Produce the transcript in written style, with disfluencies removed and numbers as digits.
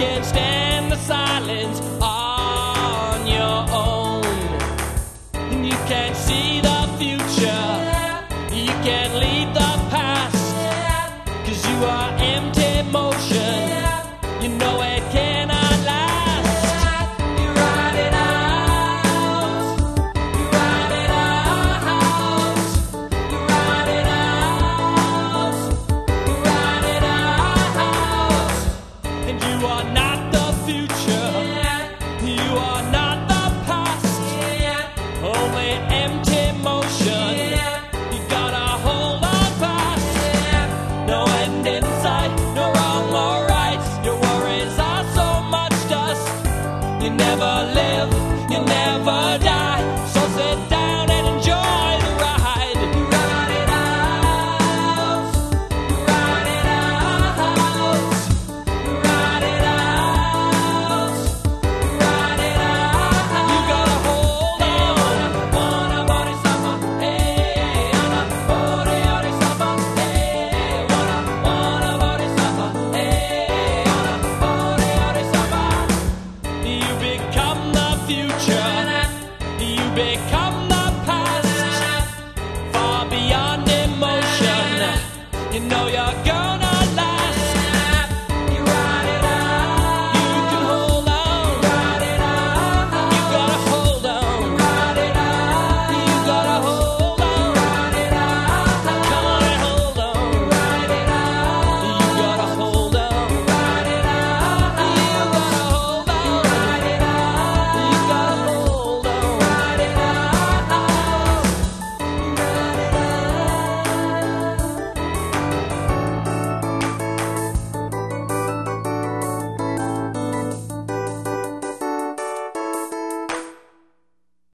can't stand the silence on your own. You can't see the future, you can't leave the past, 'cause you are empty motion, you know it cannot last. You ride it out, you ride it out, you ride it out, you ride it out, and you are not